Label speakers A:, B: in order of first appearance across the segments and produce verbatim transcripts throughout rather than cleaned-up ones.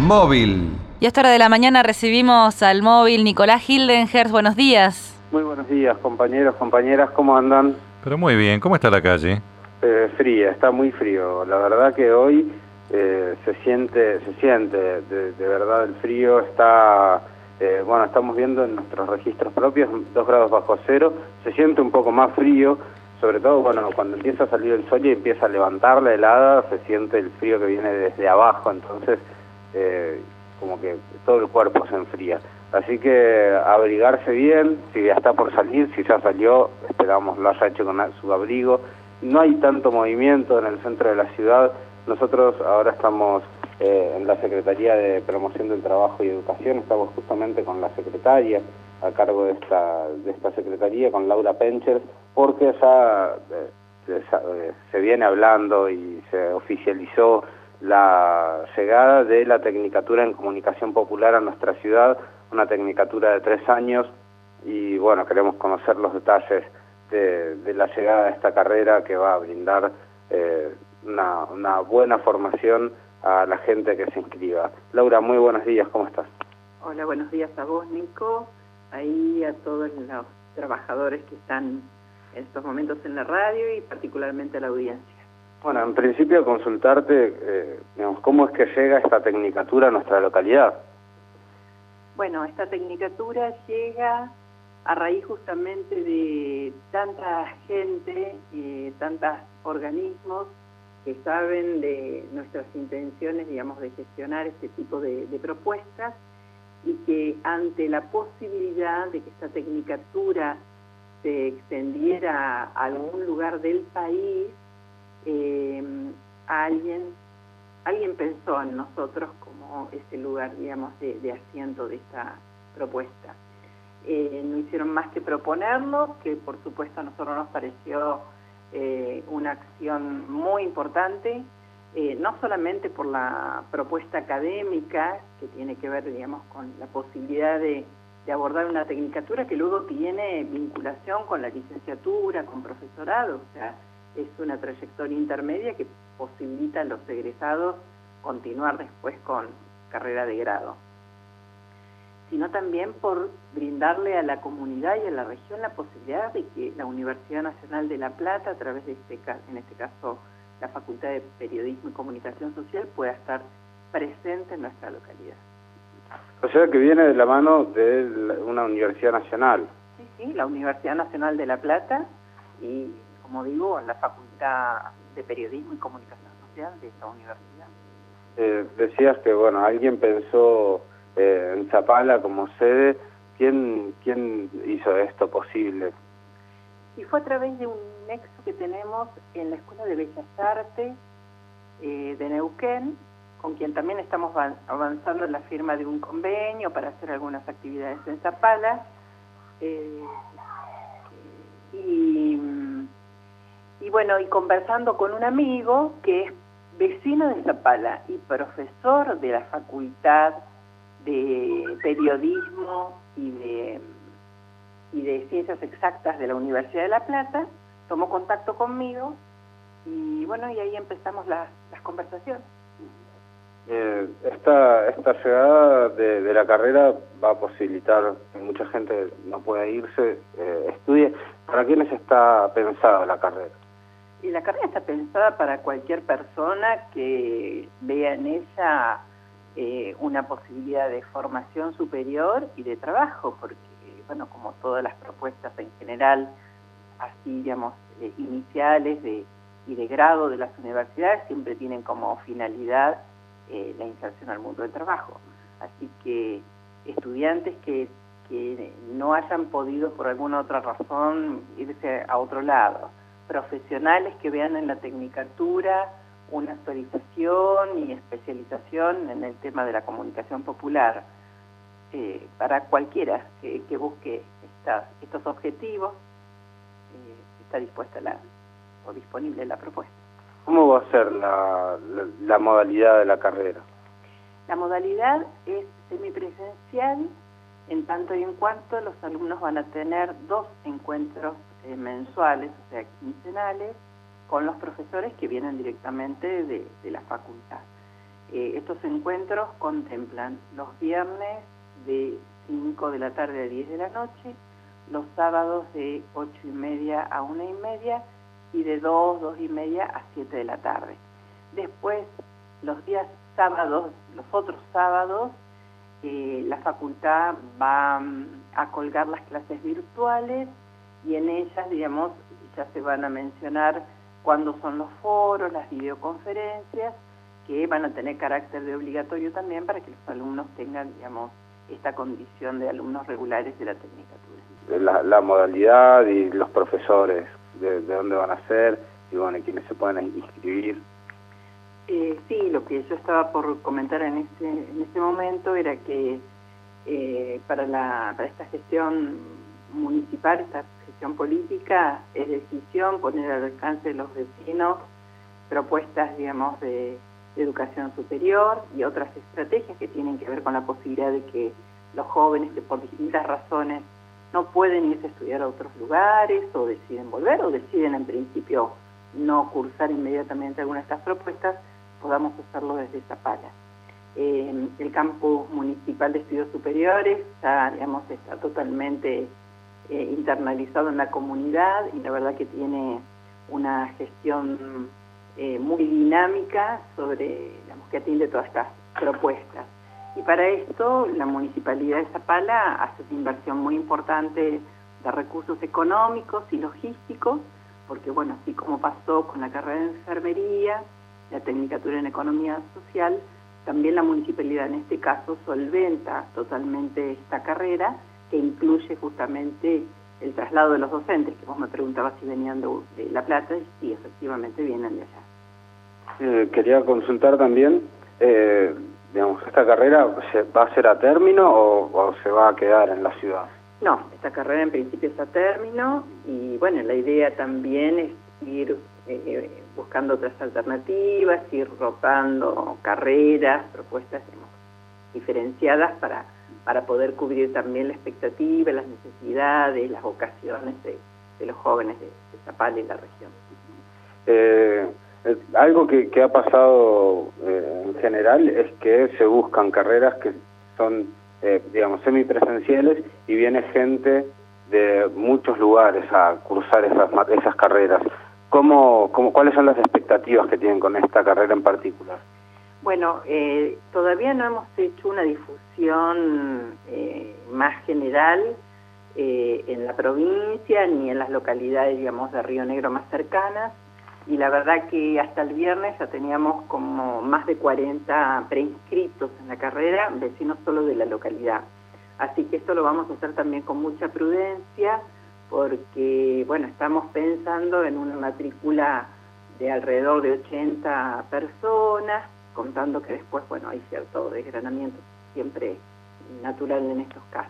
A: Móvil.
B: Y a esta hora de la mañana recibimos al móvil Nicolás Hildenherz. Buenos días.
C: Muy buenos días, compañeros, compañeras, ¿cómo andan?
D: Pero muy bien, ¿cómo está la calle?
C: Eh, fría, está muy frío. La verdad que hoy eh, se siente, se siente de, de verdad el frío. Está, eh, bueno, estamos viendo en nuestros registros propios dos grados bajo cero. Se siente un poco más frío, sobre todo bueno cuando empieza a salir el sol y empieza a levantar la helada, se siente el frío que viene desde abajo, entonces eh, como que todo el cuerpo se enfría. Así que abrigarse bien, si ya está por salir, si ya salió, esperamos lo haya hecho con su abrigo. No hay tanto movimiento en el centro de la ciudad. Nosotros ahora estamos eh, en la Secretaría de Promoción del Trabajo y Educación, estamos justamente con la secretaria a cargo de esta, de esta secretaría, con Laura Pencher, porque ya eh, se, se viene hablando y se oficializó la llegada de la Tecnicatura en Comunicación Popular a nuestra ciudad, una tecnicatura de tres años, y bueno, queremos conocer los detalles de, de la llegada de esta carrera que va a brindar eh, una, una buena formación a la gente que se inscriba. Laura, muy buenos días, ¿cómo estás?
E: Hola, buenos días a vos, Nico, ahí a todos los trabajadores que están en estos momentos en la radio y particularmente a la audiencia.
C: Bueno, en principio consultarte, eh, digamos, ¿cómo es que llega esta tecnicatura a nuestra localidad?
E: Bueno, esta tecnicatura llega a raíz justamente de tanta gente y eh, tantos organismos que saben de nuestras intenciones, digamos, de gestionar este tipo de, de propuestas, y que ante la posibilidad de que esta tecnicatura se extendiera a algún lugar del país, eh, alguien, alguien pensó en nosotros como ese lugar, digamos, de, de asiento de esta propuesta. Eh, no hicieron más que proponerlo, que por supuesto a nosotros nos pareció eh, una acción muy importante, eh, no solamente por la propuesta académica, que tiene que ver, digamos, con la posibilidad de, de abordar una tecnicatura que luego tiene vinculación con la licenciatura, con profesorado, o sea, es una trayectoria intermedia que posibilita a los egresados continuar después con carrera de grado, sino también por brindarle a la comunidad y a la región la posibilidad de que la Universidad Nacional de La Plata, a través de este, en este caso la Facultad de Periodismo y Comunicación Social, pueda estar presente en nuestra localidad.
C: O sea que viene de la mano de una universidad nacional.
E: Sí, sí, la Universidad Nacional de La Plata y, como digo, la Facultad de Periodismo y Comunicación Social de esta universidad.
C: Eh, decías que, bueno, alguien pensó eh, en Zapala como sede. ¿Quién, quién hizo esto posible?
E: Y fue a través de un nexo que tenemos en la Escuela de Bellas Artes eh, de Neuquén, con quien también estamos avanzando en la firma de un convenio para hacer algunas actividades en Zapala. Eh, y, y bueno, y conversando con un amigo que es vecino de Zapala y profesor de la Facultad de Periodismo y de, y de Ciencias Exactas de la Universidad de La Plata, tomó contacto conmigo y bueno, y ahí empezamos las, las conversaciones.
C: Eh, esta, esta llegada de, de la carrera va a posibilitar que mucha gente no pueda irse, eh, estudie. ¿Para quiénes está pensada la carrera?
E: Y la carrera está pensada para cualquier persona que vea en ella eh, una posibilidad de formación superior y de trabajo, porque, bueno, como todas las propuestas en general, así, digamos, eh, iniciales de, y de grado de las universidades, siempre tienen como finalidad eh, la inserción al mundo del trabajo. Así que estudiantes que, que no hayan podido por alguna otra razón irse a otro lado, profesionales que vean en la tecnicatura una actualización y especialización en el tema de la comunicación popular, eh, para cualquiera que, que busque estas, estos objetivos, eh, está dispuesta la, o disponible la propuesta.
C: ¿Cómo va a ser la, la, la modalidad de la carrera?
E: La modalidad es semipresencial, en tanto y en cuanto los alumnos van a tener dos encuentros eh, mensuales, o sea, quincenales, con los profesores que vienen directamente de, de la facultad. Eh, estos encuentros contemplan los viernes de cinco de la tarde a diez de la noche, los sábados de ocho y media a una y media y de dos, dos y media a siete de la tarde. Después, los días sábados, los otros sábados, eh, la facultad va um, a colgar las clases virtuales y en ellas, digamos, ya se van a mencionar cuándo son los foros, las videoconferencias, que van a tener carácter de obligatorio también para que los alumnos tengan, digamos, esta condición de alumnos regulares de la Tecnicatura.
C: La, la modalidad y los profesores, de, de dónde van a ser, y bueno, quiénes se pueden inscribir.
E: Eh, sí, lo que yo estaba por comentar en este, en este momento era que eh, para, la, para esta gestión municipal, esta gestión política, es decisión poner al alcance de los vecinos propuestas, digamos, de, de educación superior y otras estrategias que tienen que ver con la posibilidad de que los jóvenes que por distintas razones no pueden irse a estudiar a otros lugares o deciden volver o deciden en principio no cursar inmediatamente alguna de estas propuestas, podamos hacerlo desde Zapala. Eh, el campus municipal de estudios superiores ya, digamos, está totalmente eh, internalizado en la comunidad y la verdad que tiene una gestión eh, muy dinámica sobre, digamos, que atiende todas estas propuestas. Y para esto la Municipalidad de Zapala hace una inversión muy importante de recursos económicos y logísticos, porque bueno, así como pasó con la carrera de enfermería, la Tecnicatura en Economía Social, también la Municipalidad en este caso solventa totalmente esta carrera, que incluye justamente el traslado de los docentes, que vos me preguntabas si venían de, de La Plata, y sí, efectivamente vienen de allá.
C: Eh, quería consultar también, eh, digamos, ¿esta carrera se va a ser a término o, o se va a quedar en la ciudad?
E: No, esta carrera en principio es a término y bueno, la idea también es ir eh, buscando otras alternativas, ir rotando carreras, propuestas, digamos, diferenciadas para, para poder cubrir también la expectativa, las necesidades, las vocaciones de, de los jóvenes de, de Zapala y la región.
C: Eh, eh, algo que, que ha pasado eh, en general es que se buscan carreras que son, eh, digamos, semipresenciales y viene gente de muchos lugares a cursar esas, esas carreras. ¿Cómo, cómo, ¿Cuáles son las expectativas que tienen con esta carrera en particular?
E: Bueno, eh, todavía no hemos hecho una difusión eh, más general eh, en la provincia ni en las localidades, digamos, de Río Negro más cercanas, y la verdad que hasta el viernes ya teníamos como más de cuarenta preinscritos en la carrera, vecinos solo de la localidad. Así que esto lo vamos a hacer también con mucha prudencia, porque, bueno, estamos pensando en una matrícula de alrededor de ochenta personas, contando que después, bueno, hay cierto desgranamiento siempre natural en estos casos.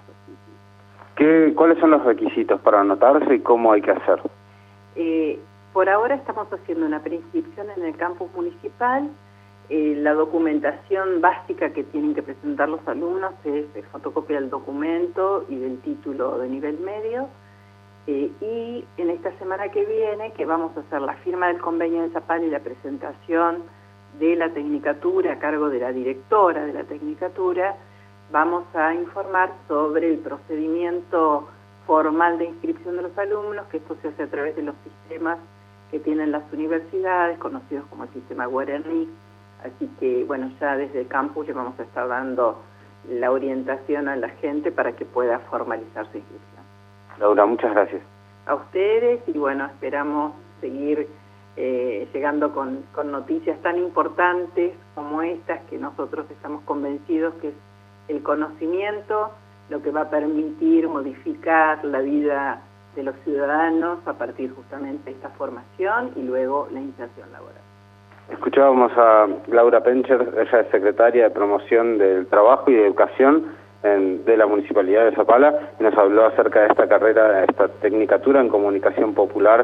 C: ¿Qué, ¿Cuáles son los requisitos para anotarse y cómo hay que hacer?
E: Eh, por ahora estamos haciendo una preinscripción en el campus municipal. Eh, la documentación básica que tienen que presentar los alumnos es, es fotocopia del documento y del título de nivel medio. Eh, y en esta semana que viene, que vamos a hacer la firma del convenio de Zapala y la presentación de la Tecnicatura a cargo de la directora de la Tecnicatura, vamos a informar sobre el procedimiento formal de inscripción de los alumnos, que esto se hace a través de los sistemas que tienen las universidades, conocidos como el sistema Guaraní. Así que, bueno, ya desde el campus le vamos a estar dando la orientación a la gente para que pueda formalizar su inscripción.
C: Laura, muchas gracias.
E: A ustedes, y bueno, esperamos seguir eh, llegando con, con noticias tan importantes como estas, que nosotros estamos convencidos que es el conocimiento lo que va a permitir modificar la vida de los ciudadanos a partir justamente de esta formación y luego la inserción laboral.
C: Escuchábamos a Laura Pencher, ella es secretaria de Promoción del Trabajo y de Educación en, de la Municipalidad de Zapala, y nos habló acerca de esta carrera, esta tecnicatura en Comunicación Popular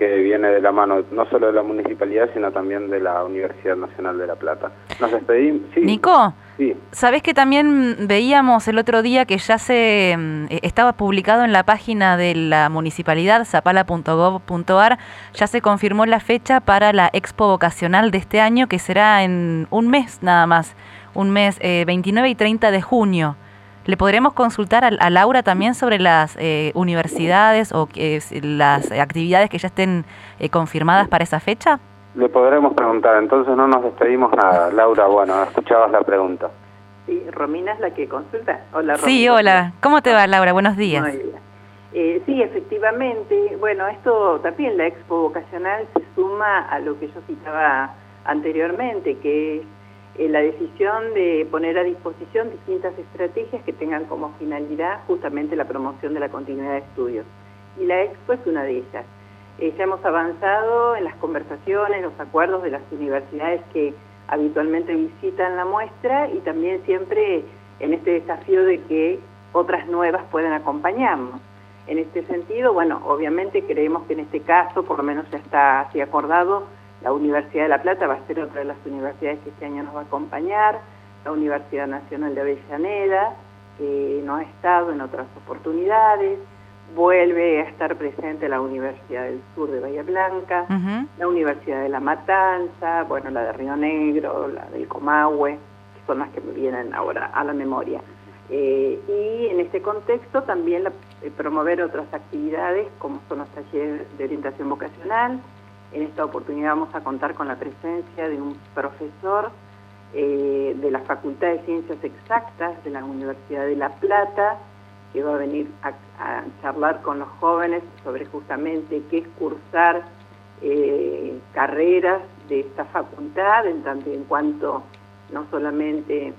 C: que viene de la mano no solo de la municipalidad, sino también de la Universidad Nacional de La Plata. Nos despedimos. Sí.
B: Nico,
C: sí.
B: ¿sabés que también veíamos el otro día que ya se eh, estaba publicado en la página de la municipalidad, zapala punto gov punto ar, ya se confirmó la fecha para la expo vocacional de este año, que será en un mes nada más, un mes, eh, veintinueve y treinta de junio? ¿Le podremos consultar a, a Laura también sobre las eh, universidades o eh, las actividades que ya estén eh, confirmadas para esa fecha?
C: Le podremos preguntar, entonces no nos despedimos nada. Laura, bueno, escuchabas la pregunta.
E: Sí, Romina es la que consulta. Hola, Romina.
B: Sí, hola. ¿Cómo te va, Laura? Buenos días.
E: Muy bien. Eh, sí, efectivamente. Bueno, esto también, la expo vocacional, se suma a lo que yo citaba anteriormente, que es eh, la decisión de poner a disposición distintas estrategias que tengan como finalidad justamente la promoción de la continuidad de estudios. Y la expo es una de ellas. Eh, ya hemos avanzado en las conversaciones, los acuerdos de las universidades que habitualmente visitan la muestra y también siempre en este desafío de que otras nuevas puedan acompañarnos. En este sentido, bueno, obviamente creemos que en este caso, por lo menos ya está así acordado, la Universidad de La Plata va a ser otra de las universidades que este año nos va a acompañar, la Universidad Nacional de Avellaneda, que no ha estado en otras oportunidades, vuelve a estar presente la Universidad del Sur de Bahía Blanca, uh-huh. la Universidad de La Matanza, bueno, la de Río Negro, la del Comahue, que son las que me vienen ahora a la memoria. Eh, y en este contexto también la, eh, promover otras actividades como son los talleres de orientación vocacional. En esta oportunidad vamos a contar con la presencia de un profesor eh, de la Facultad de Ciencias Exactas de la Universidad de La Plata, que va a venir a, a charlar con los jóvenes sobre justamente qué es cursar eh, carreras de esta facultad, en tanto y en cuanto no solamente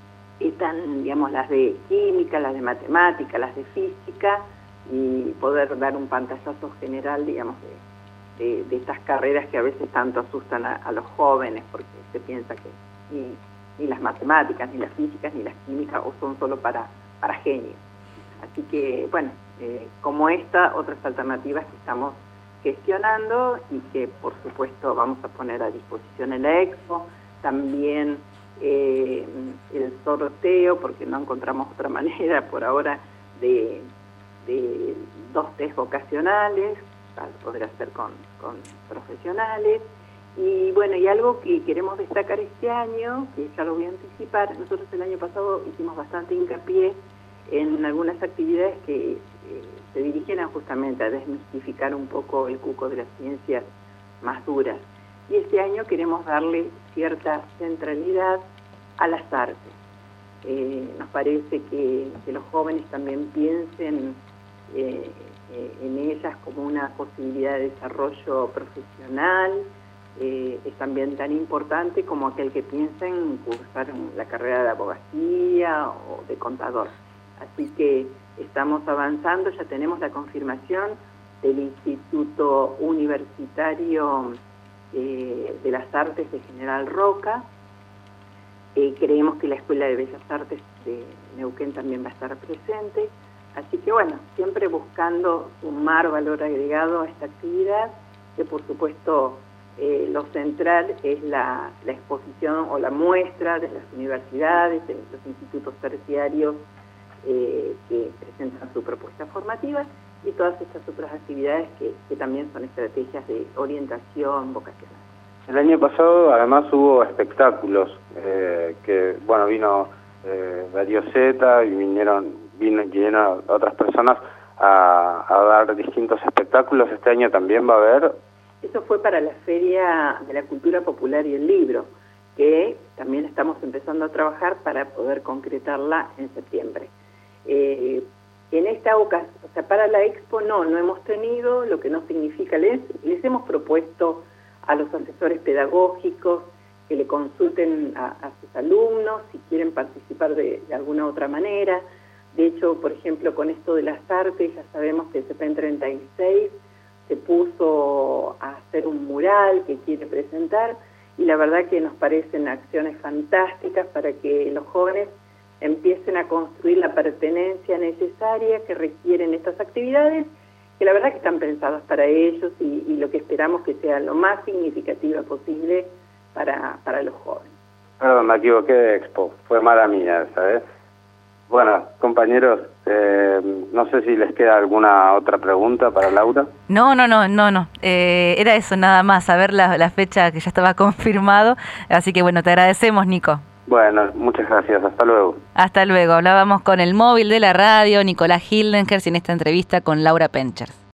E: están, digamos, las de química, las de matemática, las de física, y poder dar un pantallazo general, digamos, de, de, de estas carreras que a veces tanto asustan a, a los jóvenes, porque se piensa que ni, ni las matemáticas, ni las físicas, ni las químicas, o son solo para, para genios. Así que, bueno, eh, como esta, otras alternativas que estamos gestionando y que, por supuesto, vamos a poner a disposición en la expo. También eh, el sorteo, porque no encontramos otra manera por ahora, de, de dos test vocacionales, para poder hacer con, con profesionales. Y bueno, y algo que queremos destacar este año, que ya lo voy a anticipar, nosotros el año pasado hicimos bastante hincapié en algunas actividades que eh, se dirigieran justamente a desmistificar un poco el cuco de las ciencias más duras. Y este año queremos darle cierta centralidad a las artes. Eh, nos parece que, que los jóvenes también piensen eh, eh, en ellas como una posibilidad de desarrollo profesional. Eh, es también tan importante como aquel que piensa en cursar la carrera de abogacía o de contador. Así que estamos avanzando, ya tenemos la confirmación del Instituto Universitario eh, de las Artes de General Roca. Eh, creemos que la Escuela de Bellas Artes de Neuquén también va a estar presente. Así que bueno, siempre buscando sumar valor agregado a esta actividad, que por supuesto eh, lo central es la, la exposición o la muestra de las universidades, de los institutos terciarios, Eh, que presentan su propuesta formativa y todas estas otras actividades que, que también son estrategias de orientación vocacional.
C: El año pasado además hubo espectáculos, eh, que bueno, vino eh, Darío Zeta y vinieron, vino, vinieron otras personas a, a dar distintos espectáculos. Este año también va a haber.
E: Eso fue para la Feria de la Cultura Popular y el Libro, que también estamos empezando a trabajar para poder concretarla en septiembre. Eh, en esta ocasión, o sea, para la expo no, no hemos tenido, lo que no significa, les, les hemos propuesto a los asesores pedagógicos que le consulten a, a sus alumnos si quieren participar de, de alguna otra manera. De hecho, por ejemplo, con esto de las artes, ya sabemos que el C P E N treinta y seis se puso a hacer un mural que quiere presentar, y la verdad que nos parecen acciones fantásticas para que los jóvenes empiecen a construir la pertenencia necesaria que requieren estas actividades que la verdad que están pensadas para ellos y, y lo que esperamos que sea lo más significativa posible para, para los jóvenes.
C: Perdón, me equivoqué de expo, fue mala mía, ¿sabes? Bueno, compañeros, eh, no sé si les queda alguna otra pregunta para Laura.
B: No, no, no, no, no. Eh, era eso nada más, saber la, la fecha que ya estaba confirmado. Así que bueno, te agradecemos, Nico.
C: Bueno, muchas gracias, hasta luego.
B: Hasta luego. Hablábamos con el móvil de la radio, Nicolás Hildenkers, en esta entrevista con Laura Penchers.